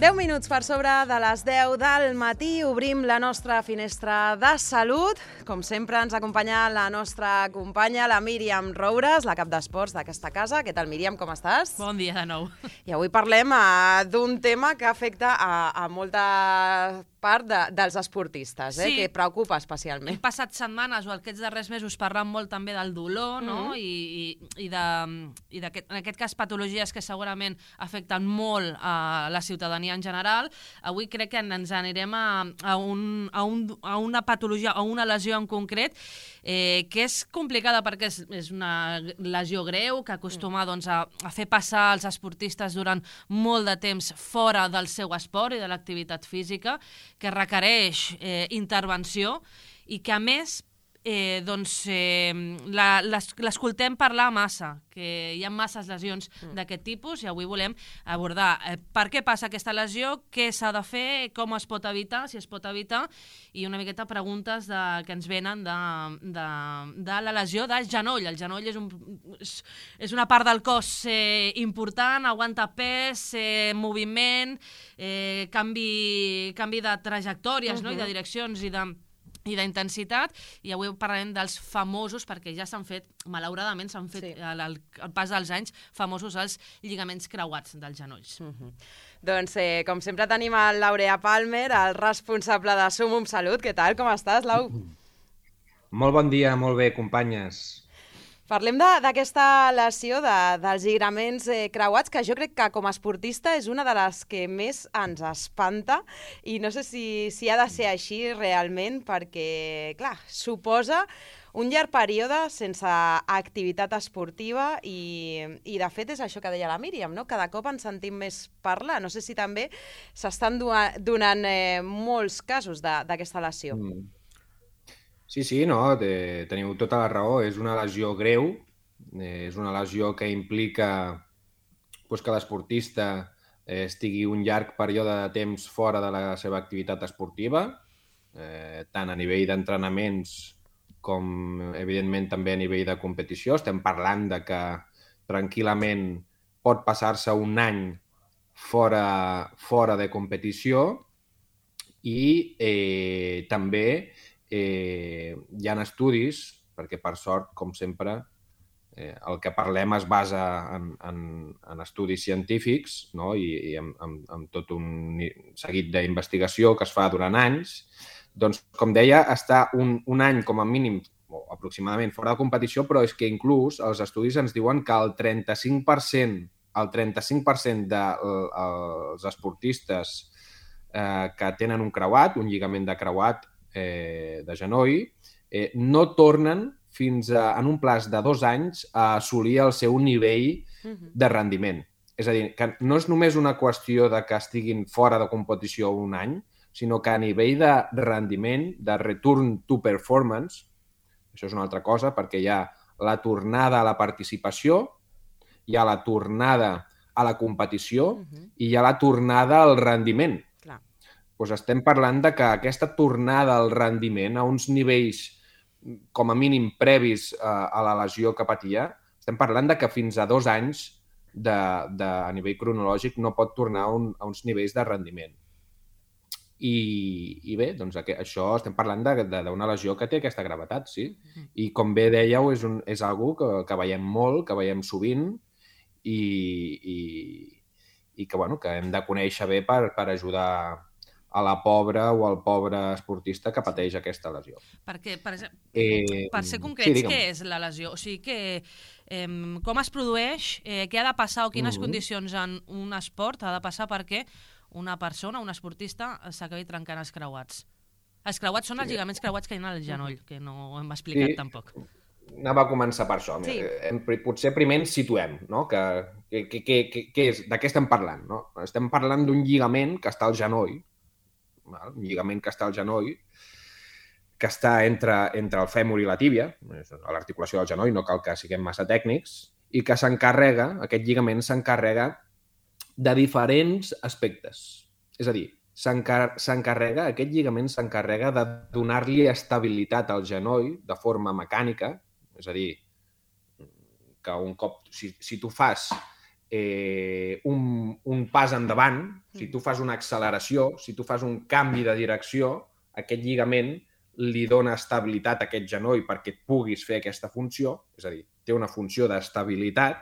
10 minuts per sobre de les 10 del matí obrim la nostra finestra de salut. Com sempre ens acompanya la nostra companya, la Míriam Roures, la cap d'esports d'aquesta casa. Què tal, Míriam, com estàs? Bon dia de nou. I avui parlem d'un tema que afecta a molta part dels esportistes, Sí. que preocupa especialment. Hem passat setmanes o aquests darrers mesos parlant molt també del dolor, no? I en aquest cas patologies que segurament afecten molt a la ciutadania en general. Avui crec que ens anirem a una patologia, a una lesió en concret, que és complicada perquè és una lesió greu que acostuma doncs, a fer passar els esportistes durant molt de temps fora del seu esport i de l'activitat física, que requereix intervenció i que, a més, l'escoltem parlar massa, que hi ha masses lesions d'aquest tipus i avui volem abordar per què passa aquesta lesió, què s'ha de fer, com es pot evitar, si es pot evitar, i una miqueta preguntes que ens venen de la lesió de genoll. El genoll és una part del cos important, aguanta pes, moviment, canvi de trajectòries, no? I de direccions i d'intensitat, i avui parlarem dels famosos, perquè ja s'han fet, malauradament s'han fet al pas dels anys, famosos els lligaments creuats dels genolls. Doncs, com sempre, tenim el Laureà Palmer, el responsable de Sumum Salut. Què tal, com estàs, Lau? Molt bon dia, molt bé, companyes. Parlem d'aquesta lesió dels lligaments creuats, que jo crec que com a esportista és una de les que més ens espanta, i no sé si ha de ser així realment, perquè, clar, suposa un llarg període sense activitat esportiva i de fet és això que deia la Míriam, no? Cada cop ens sentim més parlar. No sé si també s'estan donant molts casos d'aquesta lesió. Sí, no, teniu tota la raó. És una lesió greu, és una lesió que implica que l'esportista estigui un llarg període de temps fora de la seva activitat esportiva, tant a nivell d'entrenaments com, evidentment, també a nivell de competició. Estem parlant de que tranquil·lament pot passar-se un any fora de competició i també hi ha estudis, perquè per sort, com sempre, el que parlem es basa en estudis científics, no? I amb tot un seguit d'investigació que es fa durant anys. Doncs, com deia, està un any com a mínim, o aproximadament, fora de competició, però és que inclús els estudis ens diuen que el 35% dels esportistes que tenen un creuat, un lligament de creuat, de genoll, no tornen fins en un plaç de 2 anys a assolir el seu nivell de rendiment. És a dir, que no és només una qüestió de que estiguin fora de competició un any, sinó que a nivell de rendiment, de return to performance, això és una altra cosa, perquè hi ha la tornada a la participació, hi ha la tornada a la competició i hi ha la tornada al rendiment. Doncs estem parlant de que aquesta tornada al rendiment a uns nivells com a mínim previs a la lesió que patia, estem parlant de que fins a 2 anys a nivell cronològic no pot tornar a uns nivells de rendiment. I bé, doncs això estem parlant d'una lesió que té aquesta gravetat, sí. I com bé dèieu, és algo que veiem molt, que veiem sovint i que hem de conèixer bé per ajudar a la pobra o al pobre esportista que pateix aquesta lesió. Perquè, per ser concrets, què és la lesió? O sigui, com es produeix, què ha de passar o quines condicions en un esport ha de passar perquè una persona, un esportista, s'acabi trencant els creuats? Els creuats són els lligaments creuats que hi ha al genoll, que no hem explicat tampoc. Anava a començar per això. Sí. Potser primer ens situem, no? De què estem parlant? No? Estem parlant d'un lligament que està al genoll, un lligament que està al genoll, que està entre el fèmur i la tíbia, a l'articulació del genoll, no cal que siguem massa tècnics, i que aquest lligament s'encarrega de diferents aspectes. És a dir, aquest lligament s'encarrega de donar-li estabilitat al genoll de forma mecànica, és a dir, que un cop, si tu fas un pas endavant, si tu fas una acceleració, si tu fas un canvi de direcció, aquest lligament li dona estabilitat a aquest genoll perquè et puguis fer aquesta funció, és a dir, té una funció d'estabilitat,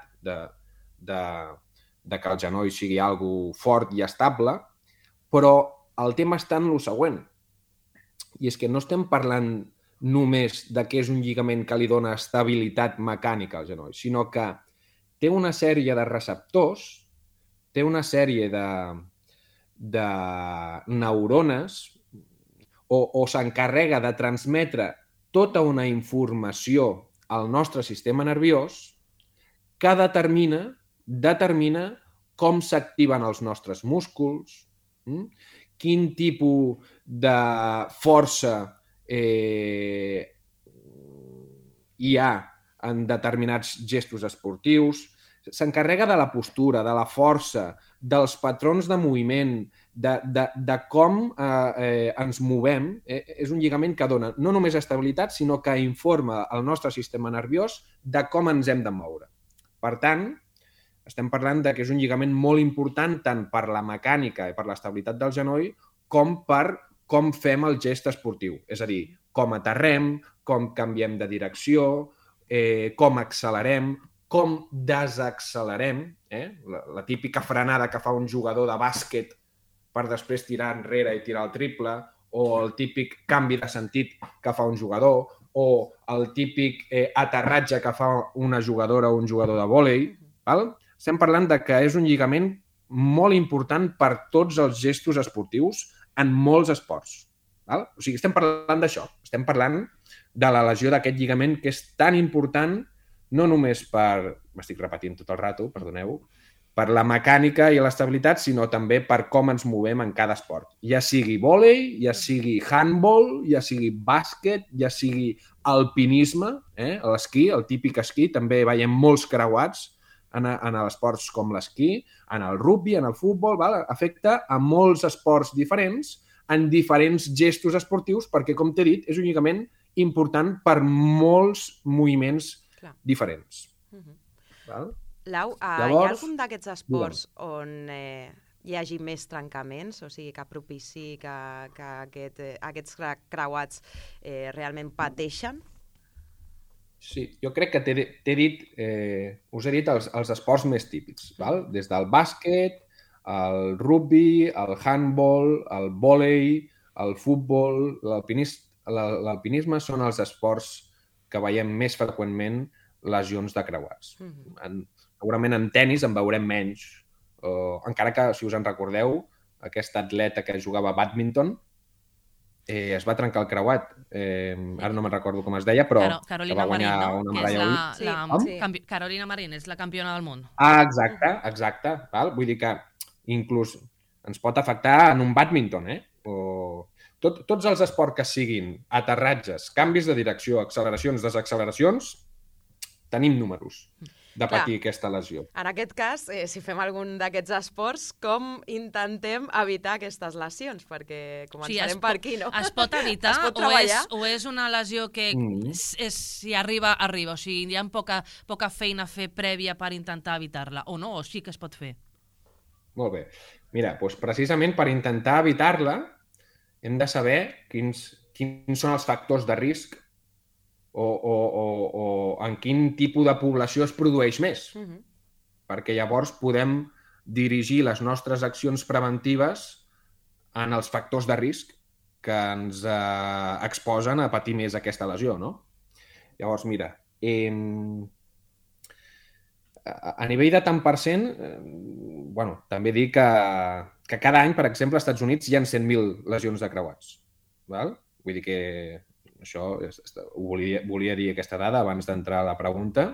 de que el genoll sigui algo fort i estable, però el tema està en el següent, i és que no estem parlant només de que és un lligament que li dona estabilitat mecànica al genoll, sinó que té una sèrie de receptors, té una sèrie de neurones o s'encarrega de transmetre tota una informació al nostre sistema nerviós que determina com s'activen els nostres músculs, quin tipus de força hi ha en determinats gestos esportius, s'encarrega de la postura, de la força, dels patrons de moviment, de com ens movem. És un lligament que dona no només estabilitat, sinó que informa el nostre sistema nerviós de com ens hem de moure. Per tant, estem parlant que és un lligament molt important tant per la mecànica i per l'estabilitat del genoll com per com fem el gest esportiu. És a dir, com aterrem, com canviem de direcció, com accelerem, com desaccelerem, la típica frenada que fa un jugador de bàsquet per després tirar enrere i tirar el triple, o el típic canvi de sentit que fa un jugador, o el típic aterratge que fa una jugadora o un jugador de vòlei. Estem parlant que és un lligament molt important per tots els gestos esportius en molts esports. O sigui, estem parlant d'això. Estem parlant de la lesió d'aquest lligament que és tan important no només per, m'estic repetint tot el rato, perdoneu, per la mecànica i l'estabilitat, sinó també per com ens movem en cada esport. Ja sigui vòlei, ja sigui handball, ja sigui bàsquet, ja sigui alpinisme, l'esquí, el típic esquí, també veiem molts creuats en esports com l'esquí, en el rugby, en el futbol, afecta a molts esports diferents, en diferents gestos esportius, perquè, com t'he dit, és un lligament important per molts moviments diferents. Lau, hi ha algun d'aquests esports on hi hagi més trencaments, o sigui, que propici que aquests creuats realment pateixen? Sí, jo crec que t'he dit, us he dit els esports més típics, des del bàsquet, el rugby, el handball, el vòlei, el futbol, l'alpinisme són els esports que veiem més freqüentment lesions de creuats. Segurament en tenis en veurem menys, encara que, si us en recordeu, aquest atleta que jugava a bàdminton es va trencar el creuat. Ara no me'n recordo com es deia, però que va guanyar una medalla olímpica. Carolina Marín és la campiona del món. Exacte. Vull dir que inclús ens pot afectar en un bàdminton, Tots els esports que siguin aterratges, canvis de direcció, acceleracions, desacceleracions, tenim números de patir aquesta lesió. En aquest cas, si fem algun d'aquests esports, com intentem evitar aquestes lesions? Perquè començarem per aquí, no? Es pot evitar o és una lesió que si arriba? O sigui, hi ha poca feina a fer prèvia per intentar evitar-la, o no? O sí que es pot fer? Molt bé. Mira, doncs precisament per intentar evitar-la hem de saber quins són els factors de risc o en quin tipus de població es produeix més. Perquè llavors podem dirigir les nostres accions preventives en els factors de risc que ens exposen a patir més aquesta lesió, no? Llavors, mira, a nivell de tant per cent, també dir que cada any, per exemple, als Estats Units hi ha 100.000 lesions de creuats. Vull dir que això ho volia dir aquesta dada abans d'entrar a la pregunta.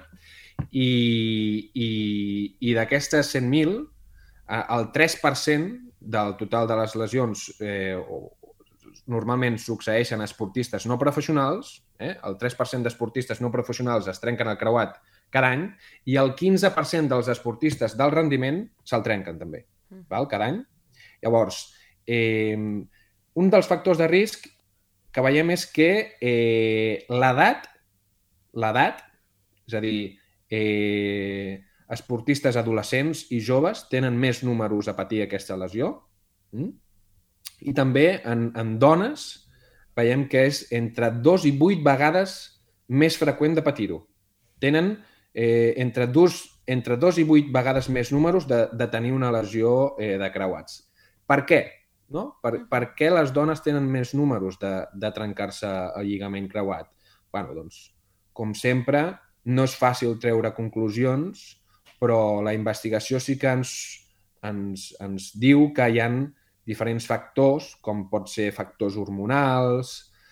I d'aquestes 100.000, el 3% del total de les lesions normalment succeeixen a esportistes no professionals, el 3% d'esportistes no professionals es trenquen el creuat cada any, i el 15% dels esportistes d'alt rendiment se'l trenquen també, cada any. Llavors, un dels factors de risc que veiem és que l'edat, és a dir, esportistes adolescents i joves tenen més números a patir aquesta lesió. I també en dones veiem que és entre 2 i 8 vegades més freqüent de patir-ho. Tenen entre 2 i 8 vegades més números de tenir una lesió de creuats. Per què? No? Per què les dones tenen més números de trencar-se el lligament creuat? Bueno, doncs, com sempre, no és fàcil treure conclusions, però la investigació sí que ens diu que hi ha diferents factors, com pot ser factors hormonals,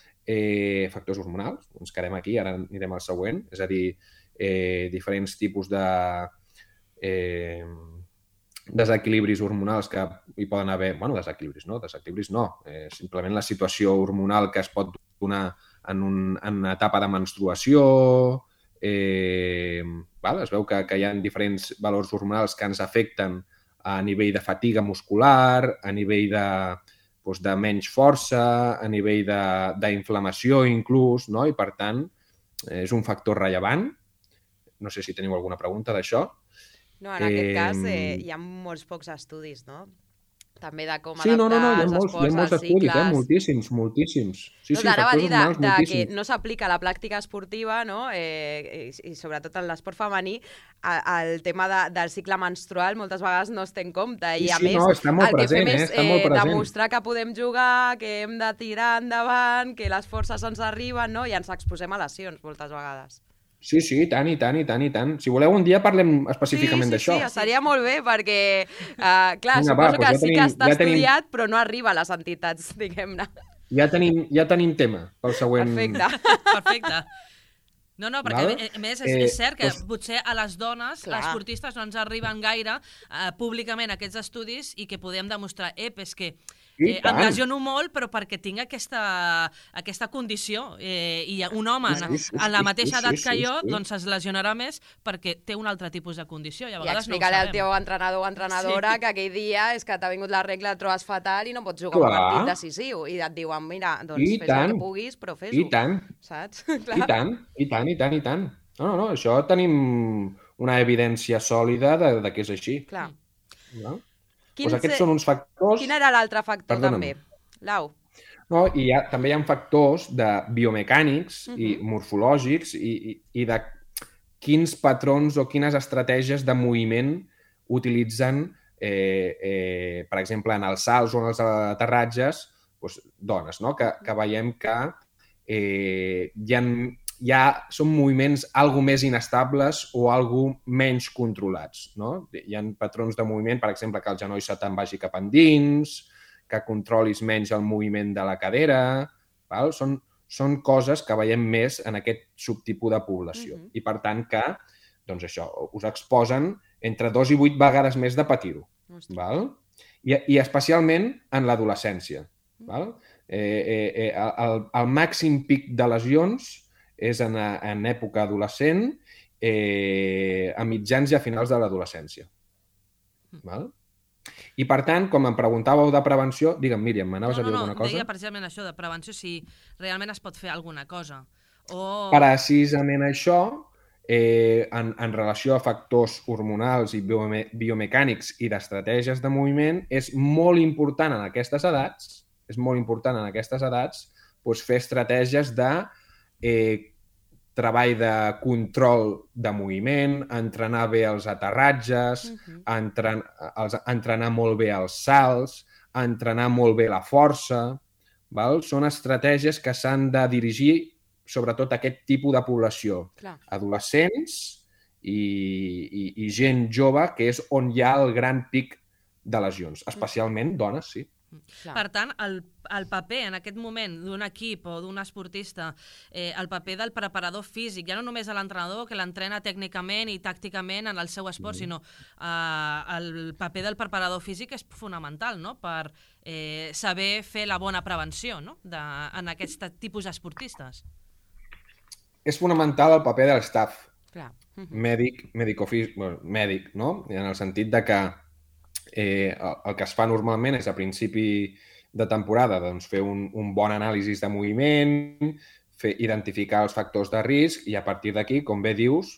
ens quedem aquí, ara anirem al següent, és a dir, diferents tipus de desequilibris hormonals que hi poden haver, desequilibris no, simplement la situació hormonal que es pot donar en una etapa de menstruació, es veu que hi ha diferents valors hormonals que ens afecten a nivell de fatiga muscular, a nivell de menys força, a nivell d'inflamació inclús, no? I per tant és un factor rellevant. No sé si teniu alguna pregunta d'això. No, en aquest cas hi ha molts pocs estudis, no? També de com adaptar els esports als cicles. Moltíssims. Anava a dir que no s'aplica a la pràctica esportiva, no? I sobretot en l'esport femení, el tema del cicle menstrual moltes vegades no es té en compte. I a més, el que fem és demostrar que podem jugar, que hem de tirar endavant, que les forces ens arriben, no? I ens exposem a lesions moltes vegades. Sí, i tant. Si voleu, un dia parlem específicament d'això. Sí, estaria molt bé, perquè, clar, suposo que sí que està estudiat, però no arriba a les entitats, diguem-ne. Ja tenim tema pel següent... Perfecte. No, perquè a més és cert que potser a les dones, les esportistes, no ens arriben gaire públicament aquests estudis i que podem demostrar, és que em lesiono molt, però perquè tinc aquesta condició. I un home a la mateixa edat que jo doncs es lesionarà més perquè té un altre tipus de condició. I explicar-li al teu entrenador o entrenadora que aquell dia és que t'ha vingut la regla, et trobes fatal i no pots jugar un partit decisiu. I et diuen, mira, doncs fes el que puguis, però fes-ho. I tant. Saps? I tant. No, això tenim una evidència sòlida de que és així. Clar. No? Aquests són uns factors... Quin era l'altre factor, també? Lau. No, i també hi ha factors de biomecànics i morfològics i de quins patrons o quines estratègies de moviment utilitzen, per exemple, en els salts o en els aterratges, dones, no? Que veiem que són moviments algo més inestables o algo menys controlats, no? Hi ha patrons de moviment, per exemple, que el genoll se te'n vagi cap endins, que controlis menys el moviment de la cadera, val? Són coses que veiem més en aquest subtipus de població. I per tant que, doncs això, us exposen entre 2 i 8 vegades més de patir-ho. I especialment en l'adolescència. El màxim pic de lesions és en època adolescent, a mitjans i a finals de l'adolescència. I, per tant, com em preguntàveu de prevenció, digue'm, Míriam, m'anaves a dir alguna cosa? No, deia precisament això de prevenció, si realment es pot fer alguna cosa. Precisament això, en relació a factors hormonals i biomecànics i d'estratègies de moviment, és molt important en aquestes edats, fer estratègies de treball de control de moviment, entrenar bé els aterratges, entrenar molt bé els salts, entrenar molt bé la força. Són estratègies que s'han de dirigir sobretot a aquest tipus de població. Adolescents i gent jove, que és on hi ha el gran pic de lesions, especialment dones, sí. Per tant, el paper en aquest moment d'un equip o d'un esportista, el paper del preparador físic, ja no només de l'entrenador que l'entrena tècnicament i tàcticament en el seu esport, sinó el paper del preparador físic és fonamental, no?, per saber fer la bona prevenció, no?, en aquest tipus d'esportistes. És fonamental el paper de l'estaf mèdic, no?, en el sentit de que el que es fa normalment és a principi de temporada fer un bon anàlisi de moviment, identificar els factors de risc i a partir d'aquí, com bé dius,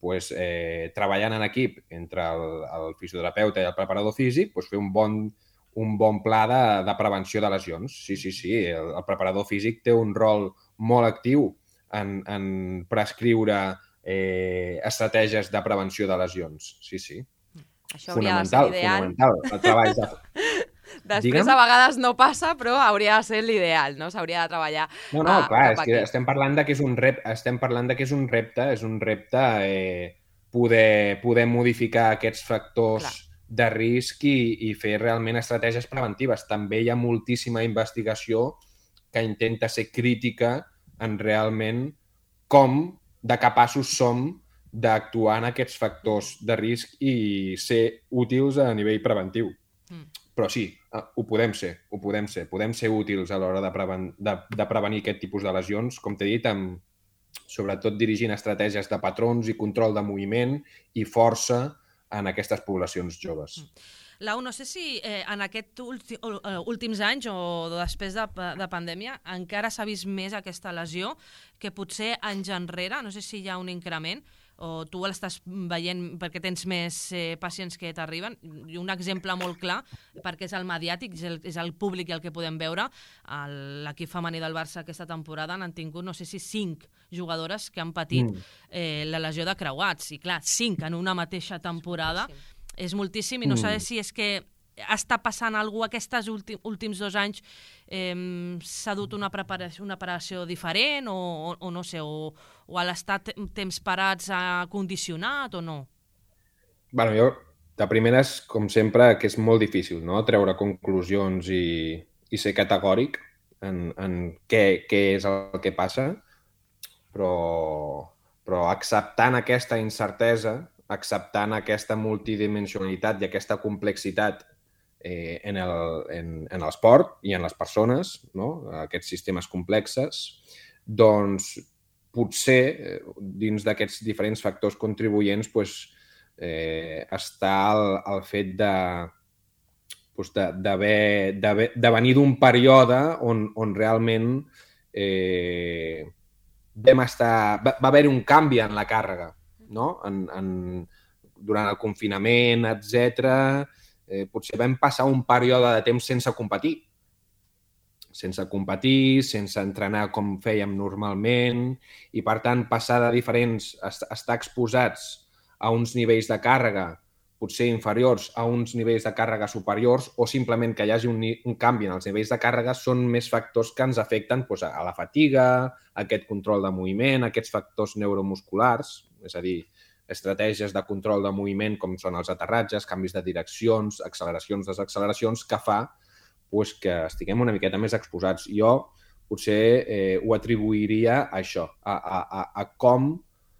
treballant en equip entre el fisioterapeuta i el preparador físic, fer un bon pla de prevenció de lesions. Sí. El preparador físic té un rol molt actiu en prescriure estratègies de prevenció de lesions. Sí. Això hauria de ser l'ideal. Fonamental. El treball Després, a vegades no passa, però hauria de ser l'ideal, no? S'hauria de treballar clar, és que estem parlant que és un repte, és un repte poder modificar aquests factors de risc i fer realment estratègies preventives. També hi ha moltíssima investigació que intenta ser crítica en realment com de capaços som d'actuar en aquests factors de risc i ser útils a nivell preventiu. Però sí, ho podem ser. Podem ser útils a l'hora de prevenir aquest tipus de lesions, com t'he dit, sobretot dirigint estratègies de patrons i control de moviment i força en aquestes poblacions joves. Lau, no sé si en aquests últims anys o després de pandèmia encara s'ha vist més aquesta lesió que potser anys enrere, no sé si hi ha un increment o tu l'estàs veient perquè tens més pacients que t'arriben. I un exemple molt clar, perquè és el mediàtic, és el públic i el que podem veure, l'equip femení del Barça aquesta temporada han tingut, no sé si 5 jugadores que han patit la lesió de creuats. I clar, 5 en una mateixa temporada és moltíssim i no sé si és que està passant alguna cosa aquests últims 2 anys, s'ha dut una preparació diferent o no sé, o l'estar temps parats ha condicionat o no? Jo, de primeres, com sempre, que és molt difícil, no?, treure conclusions i ser categòric en què és el que passa, però acceptant aquesta incertesa, acceptant aquesta multidimensionalitat i aquesta complexitat en l'esport i en les persones, no?, aquests sistemes complexes, doncs potser dins d'aquests diferents factors contribuents està el fet de venir d'un període on realment va haver un canvi en la càrrega, no? Durant el confinament, etc., potser vam passar un període de temps sense competir, sense entrenar com fèiem normalment i, per tant, passar de estar exposats a uns nivells de càrrega potser inferiors a uns nivells de càrrega superiors o simplement que hi hagi un canvi en els nivells de càrrega són més factors que ens afecten a la fatiga, a aquest control de moviment, a aquests factors neuromusculars, és a dir, estratègies de control de moviment com són els aterratges, canvis de direccions, acceleracions, desacceleracions, que fa que estiguem una miqueta més exposats. Jo potser ho atribuiria a això, a com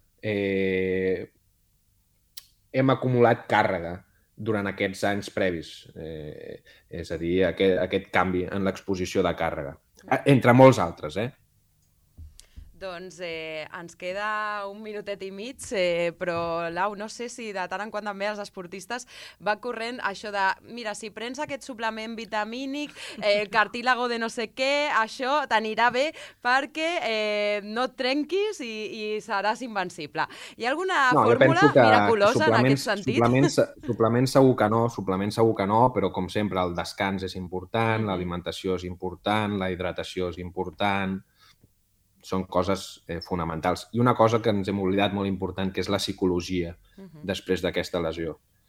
hem acumulat càrrega durant aquests anys previs, és a dir, aquest canvi en l'exposició de càrrega, entre molts altres, Doncs ens queda 1 minutet i mig, però, Lau, no sé si de tant en quant també els esportistes va corrent això de, mira, si prens aquest suplement vitamínic, cartílago de no sé què, això t'anirà bé perquè no et trenquis i seràs invencible. Hi ha alguna fórmula miraculosa en aquest sentit? Suplements segur que no, però com sempre el descans és important, l'alimentació és important, la hidratació és important, són coses fonamentals. I una cosa que ens hem oblidat molt important, que és la psicologia després d'aquesta lesió.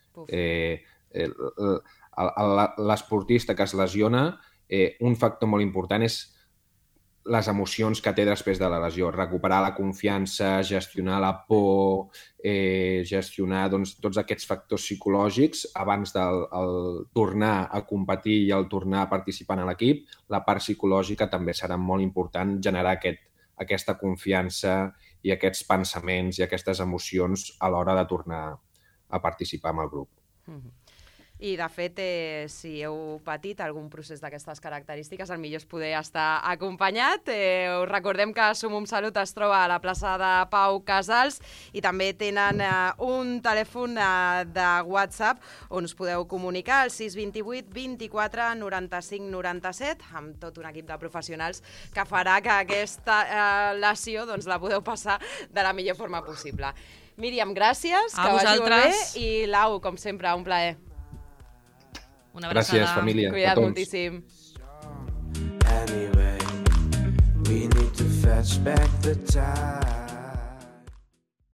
L'esportista que es lesiona, un factor molt important és les emocions que té després de la lesió, recuperar la confiança, gestionar la por, gestionar tots aquests factors psicològics abans del tornar a competir i el tornar a participar en l'equip. La part psicològica també serà molt important generar aquesta confiança i aquests pensaments i aquestes emocions a l'hora de tornar a participar amb el grup. I, de fet, si heu patit algun procés d'aquestes característiques, el millor és poder estar acompanyat. Us recordem que Sumum Salut es troba a la plaça de Pau Casals i també tenen un telèfon de WhatsApp on us podeu comunicar al 628 24 95 97 amb tot un equip de professionals que farà que aquesta lesió la podeu passar de la millor forma possible. Míriam, gràcies, que vagi molt bé, i Lau, com sempre, un plaer. Una abraçada. Gràcies, família. Cuida't moltíssim. Anyway, we need to fetch back the time.